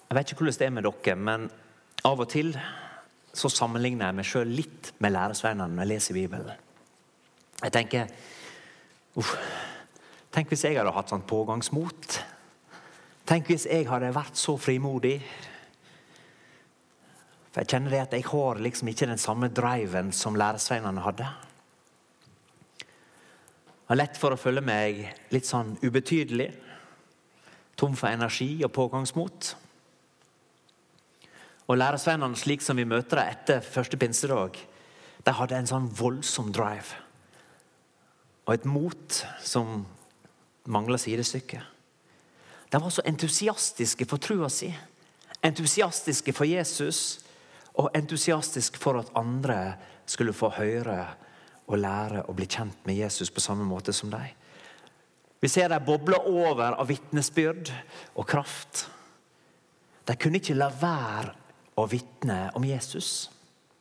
Jeg vet ikke hvordan det med dere, men av og til så sammenligner jeg meg selv litt med læresveinene når jeg leser Bibelen. Jeg tenker, tenk hvis jeg hadde hatt sånn pågangsmot. Tenk hvis jeg hadde vært så frimodig. For jeg kjenner det at jeg har liksom ikke den samme driven som læresveinene hadde. Det var lett for å føle meg litt sånn ubetydelig, tom for energi og pågangsmot. Og læresveinene, slik som vi møter det etter første pinsedag, de hadde en sånn voldsom drive. Og et mot som manglet sidestykke. De var så entusiastiske for trua si, entusiastiske for Jesus, og entusiastiske for at andre skulle få høre og lære og bli kjent med Jesus på samme måte som de. Vi ser de boble over av vittnesbyrd og kraft. De kunne ikke la være å vitne om Jesus.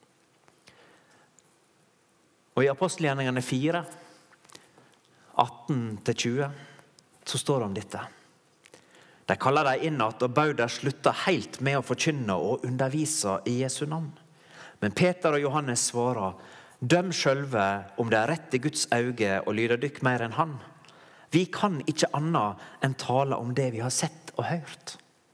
Og i Apostelgjerningene 4, 18-20, så står det om dette. De kaller dem inn at og bød der slutta helt med å forkynne og undervise i Jesu navn. Men Peter og Johannes svarer, døm sjølve om det er rett i Guds øyne og lyder dykk mer enn han. Vi kan ikke annet enn tale om det vi har sett og hørt.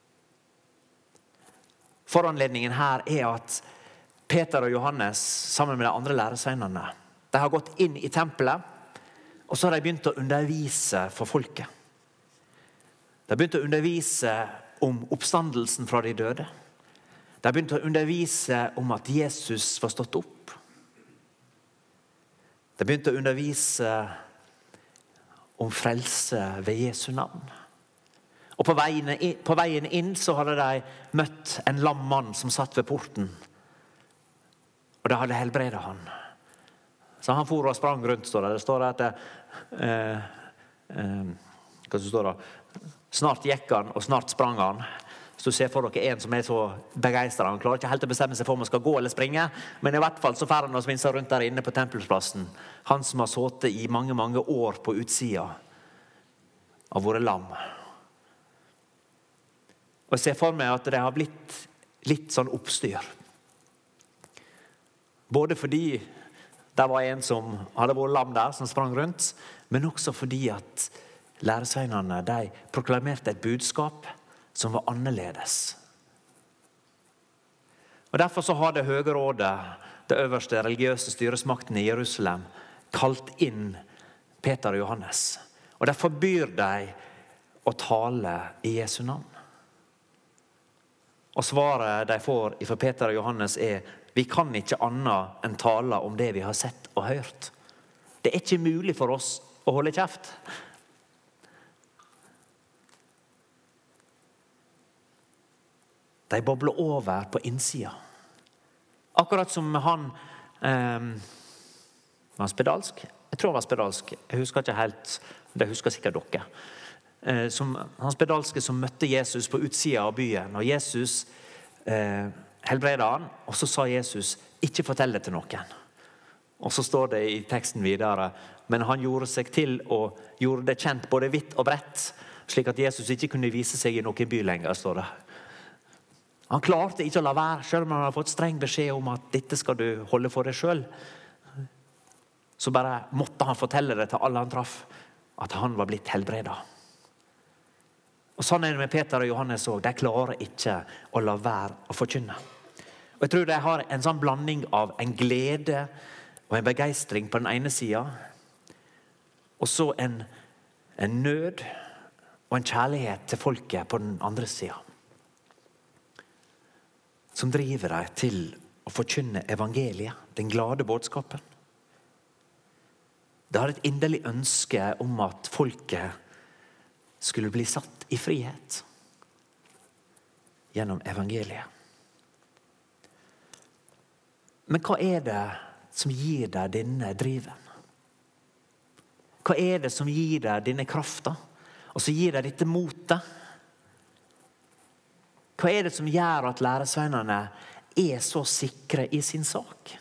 Foranledningen her er at Peter og Johannes, sammen med de andre læresveinene, de har gått inn i tempelet, og så har de begynt å undervise for folket. De har begynt å undervise om oppstandelsen fra de døde. De har begynt å undervise om at Jesus var stått opp. De har begynt å undervise om frelse ved Jesu navn. Og på veien inn så hadde de møtt en lam mann som satt ved porten. Og de hadde helbredet han. Så han for og sprang rundt, står det. Det står at hva står det? Snart gikk han, og snart sprang han. Så du ser for dere en som er så begeistret. Han klarer ikke helt å bestemme seg for om han skal gå eller springe. Men i hvert fall så fer han og svinser rundt der inne på tempelsplassen. Han som har sittet i mange, mange år på utsida av våre lam. Og jeg ser for meg at det har blitt litt sånn oppstyr. Både fordi det var en som hadde vært lam der, som sprang rundt, men også fordi at læresveinene, de proklamerte et budskap som var annerledes. Og derfor så har det høye rådet, det øverste religiøse styresmakten i Jerusalem, kalt inn Peter og Johannes. Og derfor forbyr de å tale i Jesu navn. Og svaret de får fra Peter og Johannes er, vi kan ikke annet enn tale om det vi har sett og hørt. Det er ikke mulig for oss å holde kjeft. De bobler over på innsida. Akkurat som han var spedalsk. Jeg tror han var spedalsk. Jeg husker ikke helt, det husker sikkert dere. Han spedalske som møtte Jesus på utsida av byen. Og Jesus helbredet han, og så sa Jesus, ikke fortell det til noen. Og så står det i teksten videre, men han gjorde seg til og gjorde det kjent både vidt og bredt, slik at Jesus ikke kunne vise seg i noen by lenger, står det. Han klarte ikke å la være, selv om han hadde fått streng beskjed om at dette skal du holde for deg selv. Så bare måtte han fortelle det til alle han traff, at han var blitt helbredet. Og sånn er det med Peter og Johannes også. De klarer ikke å la være å forkynne. Og jeg tror de har en sånn blanding av en glede og en begeistring på den ene siden, og så en nød og en kjærlighet til folket på den andre siden, som driver dem til å forkynne evangeliet, den glade budskapen. De har et inderlig ønske om at folket skulle bli satt i frihet gjennom evangeliet. Men hva er det som gir deg denne driven? Hva er det som gir deg denne kraften? Og som gir deg dette motet? Hva er det som gjør at læresveinene er så sikre i sin sak?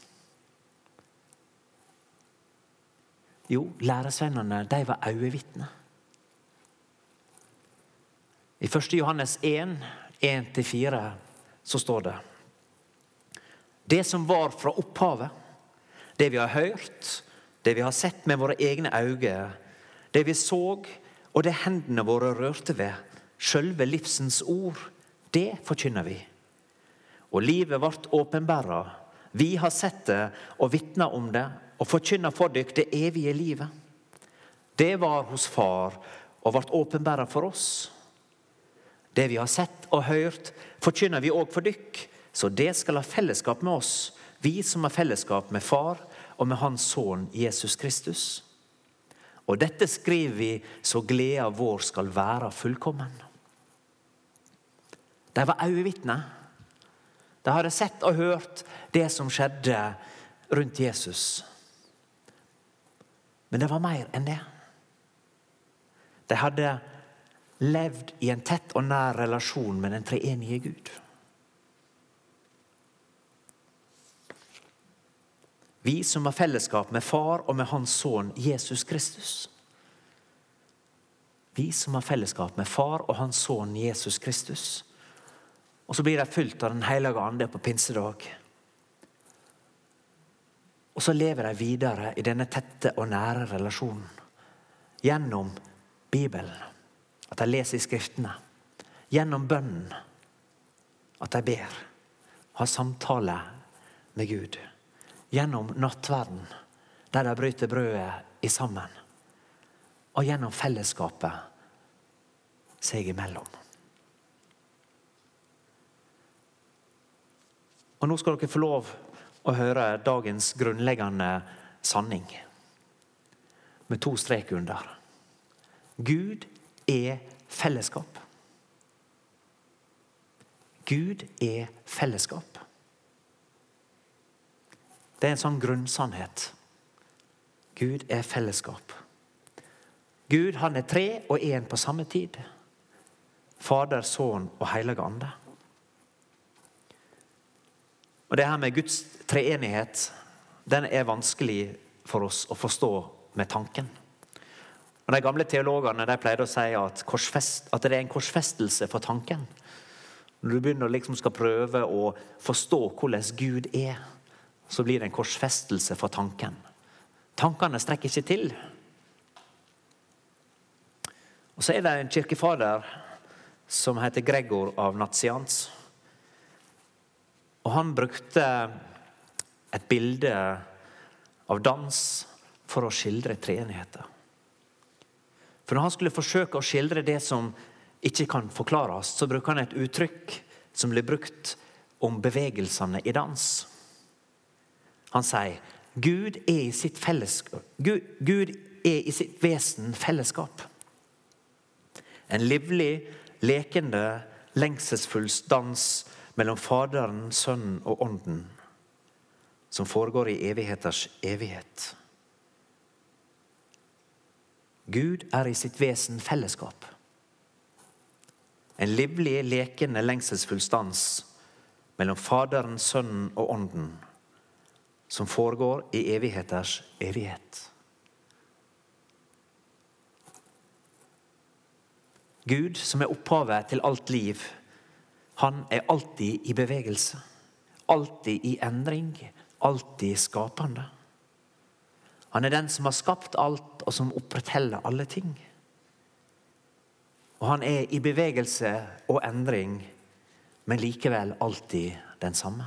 Jo, læresveinene, de var øyevitner. I 1. Johannes 1, 1-4, så står det: Det som var fra opphavet, det vi har hørt, det vi har sett med våre egne øyne, det vi så, og det hendene våre rørte ved, selve livsens ord, det forkynner vi. Og livet vart åpenbæret. Vi har sett det og vittnet om det, og forkynner for dere det evige livet. Det var hos far og vart åpenbæret for oss. Det vi har sett og hørt, forkynner vi også for dere, så det skal ha fellesskap med oss, vi som har fellesskap med far og med hans sønn Jesus Kristus. Og dette skriver vi så gleden vår skal være fullkommen. De var øyevitner. De hadde sett og hørt det som skjedde rundt Jesus. Men det var mer enn det. De hadde levd i en tett og nær relasjon med den treenige Gud. Vi som har fellesskap med far og med hans sønn Jesus Kristus. Vi som har fellesskap med far og hans sønn Jesus Kristus. Og så blir de fylt av den hellige ande på pinsedag. Og så lever de videre i denne tette og nære relasjonen. Gjennom Bibelen. At de leser i skriftene. Gjennom bønnen. At de ber. Har samtale med Gud. Gjennom nattverden. Der de bryter brødet i sammen. Og gjennom fellesskapet seg imellom. Og nå skal dere få lov å høre dagens grunnleggende sanning. Med 2 strek under. Gud er fellesskap. Gud er fellesskap. Det er en sånn grunnsannhet. Gud er fellesskap. Gud, han er 3 og 1 på samme tid. Fader, Sønn og Hellige Ande. Og det her med Guds treenighet, den er vanskelig for oss å forstå med tanken. Og de gamle teologene, de pleide å si at det er en korsfestelse for tanken. Når du begynner å liksom skal prøve å forstå hvordan Gud er, så blir det en korsfestelse for tanken. Tankene strekker ikke til. Og så er det en kirkefader som heter Gregor av Nazianz. Og han brukte et bilde av dans for å skildre treenigheten. For når han skulle forsøke å skildre det som ikke kan forklares, så bruker han et uttrykk som blir brukt om bevegelsene i dans. Han sier, Gud er i sitt fellesskap. Gud er i sitt vesen fellesskap. En livlig, lekende, lengselsfull dans mellom Faderen, Sønnen og Ånden, som foregår i evigheters evighet. Gud er i sitt vesen fellesskap. En livlig, lekende, lengselsfull dans mellom Faderen, Sønnen og Ånden, som foregår i evigheters evighet. Gud, som er opphavet til alt liv, han er alltid i bevegelse, alltid i endring, alltid skapende. Han er den som har skapt alt og som opprettholder alle ting. Og han er i bevegelse og endring, men likevel alltid den samme.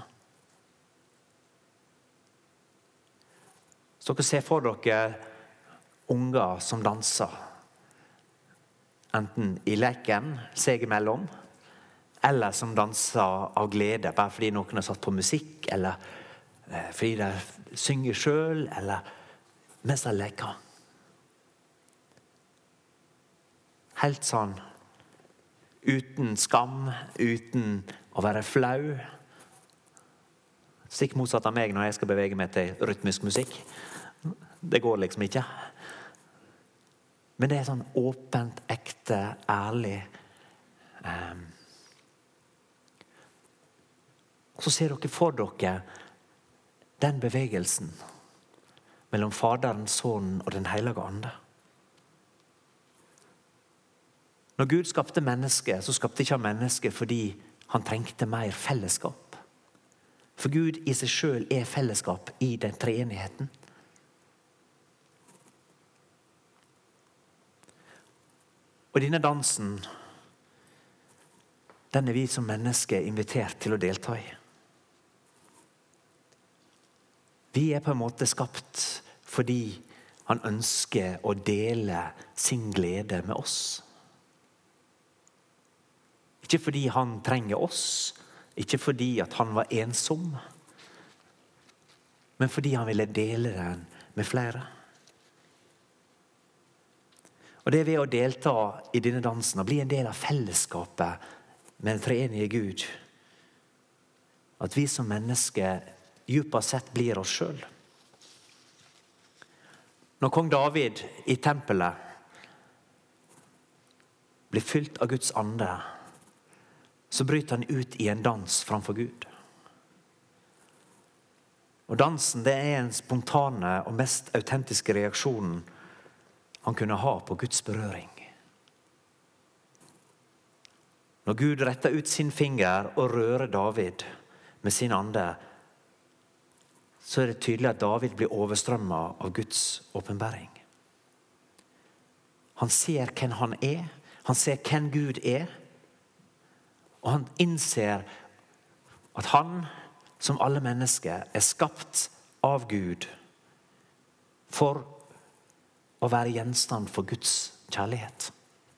Så dere ser for dere unger som danser, enten i leken seg imellom, eller som danser av glede, bare fordi noen har satt på musikk, eller fordi de synger selv, eller mens de leker. Helt sånn, uten skam, uten å være flau. Stikk motsatt av meg når jeg skal bevege meg til rytmisk musikk. Det går liksom ikke. Men det er sånn åpent, ekte, ærlig. Og så ser dere for dere den bevegelsen mellom Faderen, Sønnen og den Hellige Ande. Når Gud skapte mennesket, så skapte ikke han mennesket fordi han trengte mer fellesskap. For Gud i seg selv er fellesskap i den treenigheten. Og denne dansen, den er vi som mennesker invitert til å delta i. Vi er på en måte skapt fordi han ønsker å dele sin glede med oss. Ikke fordi han trenger oss, ikke fordi at han var ensom, men fordi han ville dele den med flere. Og det er ved å delta i denne dansen og bli en del av fellesskapet med den treenige Gud, at vi som mennesker djupest sett blir oss selv. Når kong David i tempelet blir fylt av Guds ande, så bryter han ut i en dans framfor Gud. Og dansen, det er en spontane og mest autentiske reaksjonen han kunne ha på Guds berøring. Når Gud retter ut sin finger og rører David med sin ande, så er det tydelig at David blir overstrømmet av Guds åpenbaring. Han ser hvem han er, han ser hvem Gud er, og han innser at han, som alle mennesker, er skapt av Gud for å være gjenstand for Guds kjærlighet.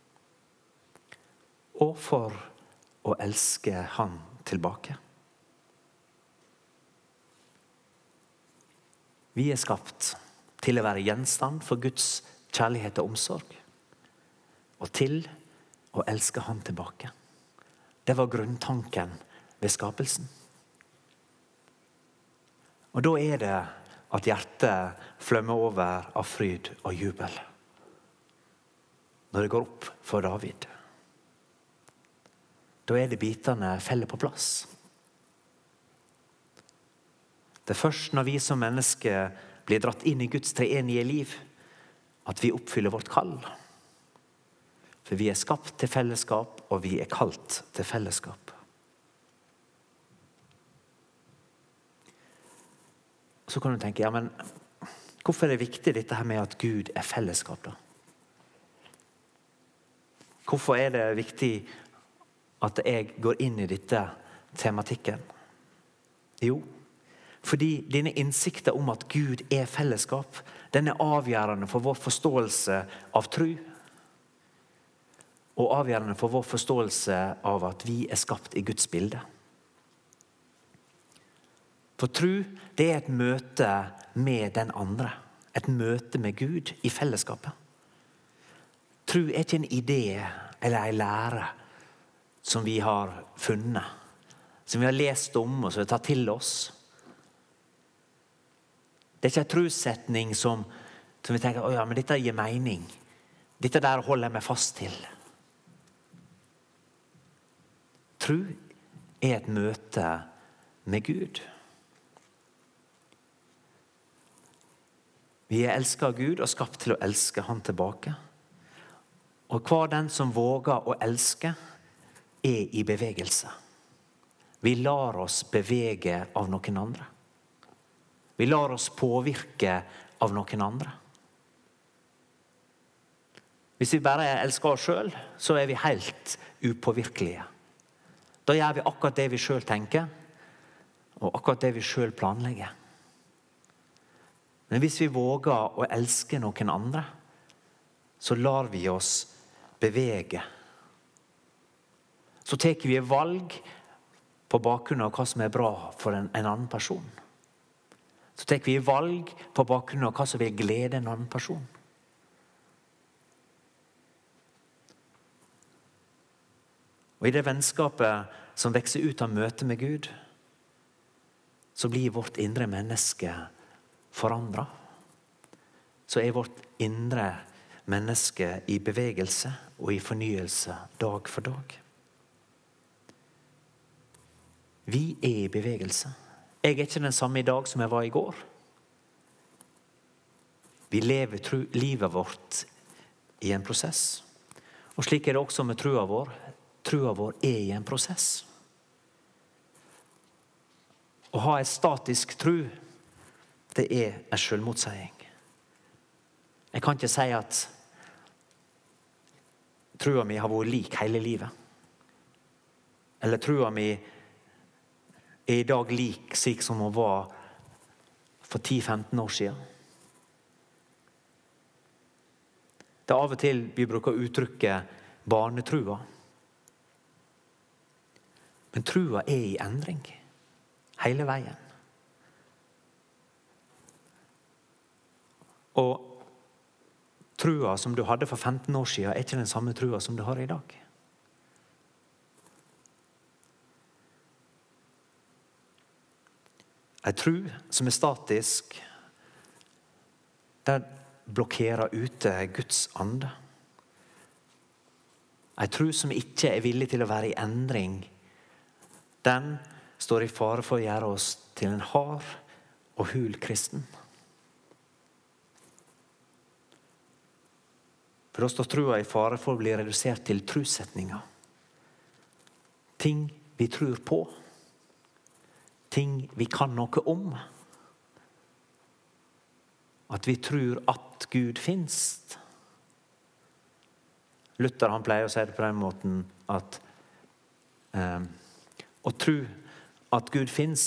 Og for å elske han tilbake. Vi er skapt til å være gjenstand for Guds kjærlighet og omsorg, og til å elske han tilbake. Det var grunntanken ved skapelsen. Og da er det at hjertet flømmer over av fryd og jubel når det går opp for David. Da er det bitene feller på plass. Det er først når vi som mennesker blir dratt inn i Guds treenige liv, at vi oppfyller vårt kall. For vi er skapt til fellesskap, og vi er kalt til fellesskap. Så kan du tenke, ja, men hvorfor er det viktig dette her med at Gud er fellesskap da? Hvorfor er det viktig at jeg går inn i dette tematikken? Jo, fordi denne innsikten om at Gud er fellesskap, den er avgjørende for vår forståelse av tro, og avgjørende for vår forståelse av at vi er skapt i Guds bilde. For tro, det er et møte med den andre. Et møte med Gud i fellesskapet. Tro er ikke en idé eller en lære som vi har funnet, som vi har lest om og som vi har tatt til oss. Det er ikke en trossetning som vi tenker, ja, men dette gir mening. Dette der holder jeg meg fast til. Tro er et møte med Gud. Vi er elsket av Gud og skapt til å elske han tilbake. Og hver den som våger å elske er i bevegelse. Vi lar oss bevege av noen andre. Vi lar oss påvirke av noen andre. Hvis vi bare elsker oss selv, så er vi helt upåvirkelige. Da gjør vi akkurat det vi selv tenker, og akkurat det vi selv planlegger. Men hvis vi våger å elske noen andre, så lar vi oss bevege. Så tar vi valg på bakgrunn av hva som er bra for en annen person. Så tar vi valg på bakgrunn av hva som vil glede en annen person. Og i det vennskapet som vekser ut av møtet med Gud, så blir vårt indre menneske forandret. Så er vårt indre menneske i bevegelse og i fornyelse dag for dag. Vi er i bevegelse. Jeg er ikke den samme i dag som jeg var i går. Vi lever livet vårt i en prosess. Og slik det også med trua vår. Trua vår i en prosess. Å ha en statisk tru, det en selvmotseiing. Jeg kan ikke si at trua mi har vært lik hele livet. Eller trua mi i dag lik slik som hun var for 10-15 år siden. Det av og til vi bruker uttrykket barnetrua. Men trua i endring. Hele veien. Og trua som du hadde for 15 år siden ikke den samme trua som du har i dag. En tru som statisk, den blokkerer ute Guds ande. En tru som ikke villig til å være i endring, den står i fare for å gjøre oss til en hard og hul kristen. For da står trua i fare for å bli redusert til trossetninger. Ting vi tror på. Ting vi kan noe om. At vi tror at Gud finnes. Luther han pleier å si det på den måten at å tro at Gud finnes,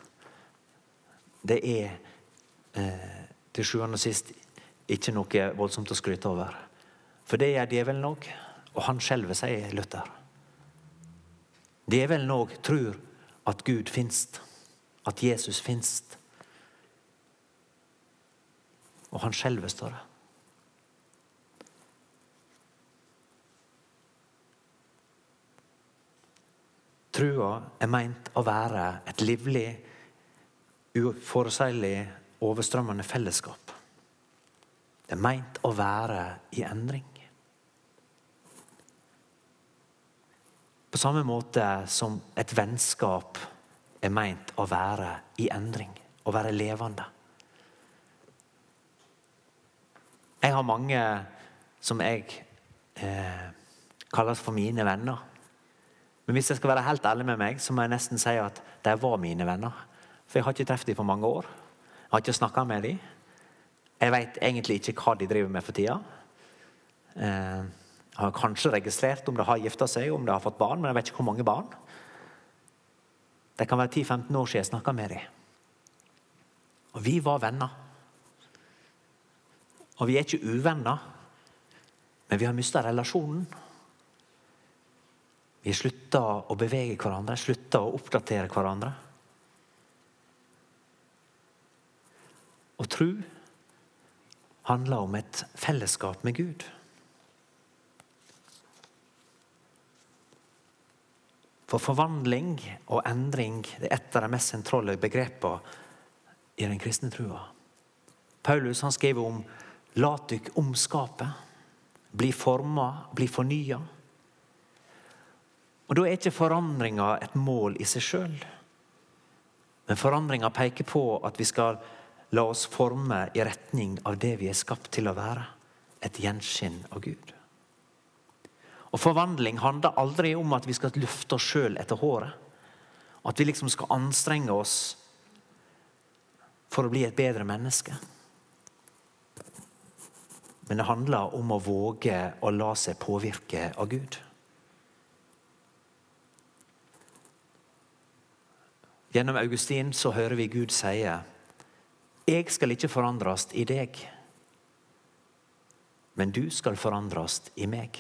det til sjuende og sist ikke noe voldsomt å skryte over. For det djevelen også, og han selv sier Luther. Djevelen også tror at Gud finnes, at Jesus finnes. Og han selv står det. Trua meint å være et livlig, uforutseilig, overstrømmende fellesskap. Det meint å være i endring. På samme måte som et vennskap meint å være i endring, å være levende. Jeg har mange som jeg kaller for mine venner. Men hvis jeg skal være helt ærlig med meg, så må jeg nesten si at de var mine venner. For jeg har ikke treffet dem på mange år. Jeg har ikke snakket med dem. Jeg vet egentlig ikke hva de driver med for tida. Jeg har kanskje registrert om de har giftet seg, om de har fått barn, men jeg vet ikke hvor mange barn. Det kan være 10-15 år siden jeg snakket med dem. Og vi var venner. Og vi ikke uvenner, men vi har mistet relasjonen. Vi sluttet å bevege hverandre, sluttet å oppdatere hverandre. Og tro handler om et fellesskap med Gud. For forvandling og endring det et av de mest sentrale begrepene i den kristne trua. Paulus han skriver om la dykk omskape, bli formet, bli fornyet. Og da ikke forandringa et mål i seg selv. Men forandringa peker på at vi skal la oss forme i retning av det vi skapt til å være. Et gjenskinn av Gud. Og forvandling handler aldri om at vi skal løfte oss selv etter håret. At vi liksom skal anstrenge oss for å bli et bedre menneske. Men det handler om å våge å la seg påvirke av Gud. Gjennom Augustin så hører vi Gud sige, jeg skal ikke forandres i deg, men du skal forandres i meg.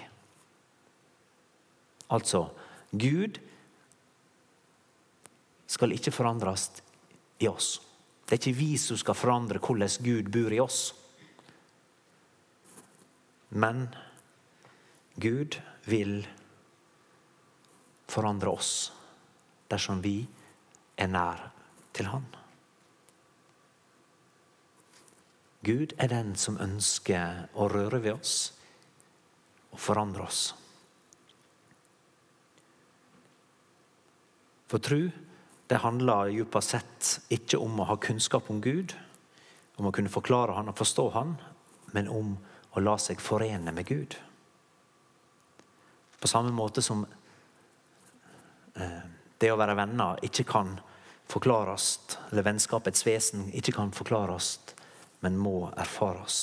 Altså, Gud skal ikke forandres i oss. Det ikke vi som skal forandre hvordan Gud bor i oss. Men Gud vil forandre oss dersom vi nær til han. Gud den som ønsker å røre ved oss og forandre oss. For tro, det handler djupest sett ikke om å ha kunnskap om Gud, om å kunne forklare han og forstå han, men om å la seg forene med Gud. På samme måte som det å være venner ikke kan forklares, eller vennskapets vesen ikke kan forklares, men må erfares.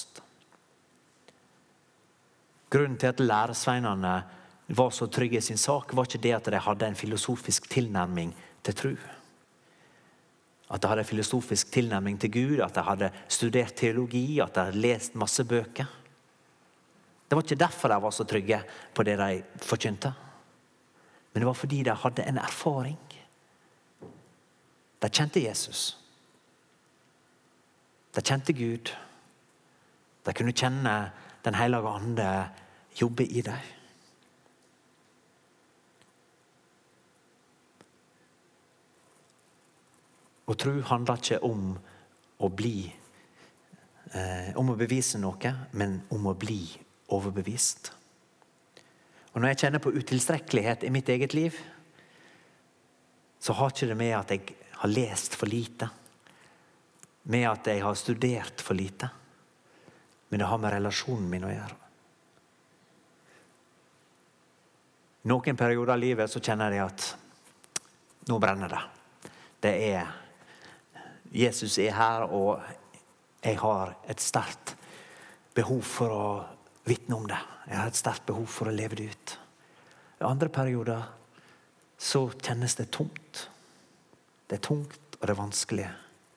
Grunnen til at læresveinene var så trygge i sin sak, var ikke det at de hadde en filosofisk tilnærming til tro. At de hadde en filosofisk tilnærming til Gud, at de hadde studert teologi, at de hadde lest masse bøker. Det var ikke derfor de var så trygge på det de forkynte. Men det var fordi de hadde en erfaring. De kjente Jesus. De kjente Gud. De kunne kjenne Den hellige ande jobbe i dem. Og tro handler ikke om å bevise noe, men om å bli overbevist. Og når jeg kjenner på utilstrekkelighet i mitt eget liv, så har ikke det med at jeg har lest for lite, med at jeg har studert for lite, men det har med relasjonen min å gjøre. Noen perioder av livet så kjenner jeg at nå brenner det. Jesus er her, og jeg har et sterkt behov for å vitne om det. Jeg har et sterkt behov for å leve det ut. I andre perioder så kjennes det tomt. Det er tungt, og det er vanskelig.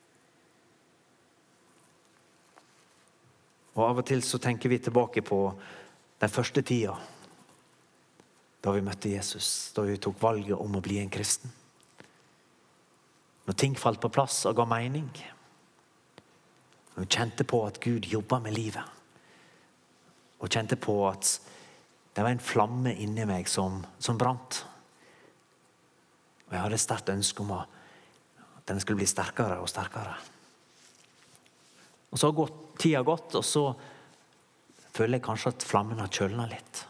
Og av og til så tenker vi tilbake på den første tida, da vi møtte Jesus, da vi tok valget om å bli en kristen. Når ting falt på plass og ga mening. Når vi kjente på at Gud jobbet med livet. Og kjente på at det var en flamme inni meg som brant. Og jeg hadde et sterkt ønske om at den skulle bli sterkere og sterkere. Og så har tida gått, og så føler jeg kanskje at flammen har kjølnet litt.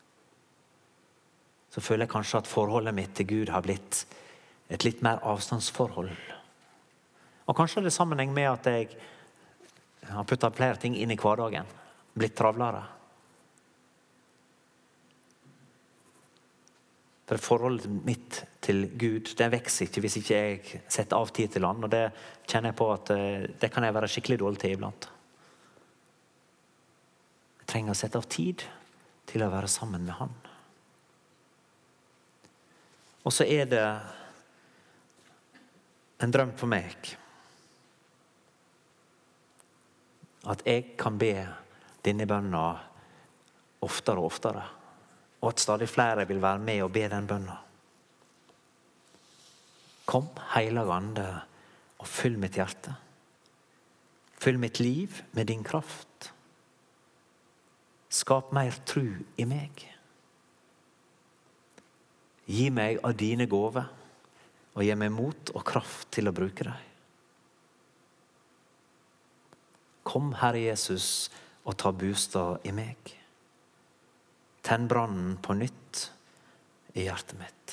Så føler jeg kanskje at forholdet mitt til Gud har blitt et litt mer avstandsforhold. Og kanskje det er sammenheng med at jeg har puttet flere ting inn i hverdagen, blitt travlere. For forholdet mitt til Gud, det vekser ikke hvis ikke jeg setter av tid til han, og det kjenner jeg på at det kan jeg være skikkelig dårlig til iblant. Jeg trenger å sette av tid til å være sammen med han. Og så er det en drøm for meg at jeg kan be denne bønna oftere og oftere, og at stadig flere vil være med og be den bønna. Kom, Hellige Ande, og fyll mitt hjerte. Fyll mitt liv med din kraft. Skap mer tro i meg. Gi meg av dine gåver, og gi meg mot og kraft til å bruke dem. Kom, Herre Jesus, og ta bostad i meg. Tenn brannen på nytt i hjertet mitt.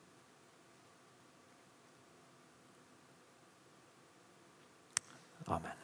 Amen.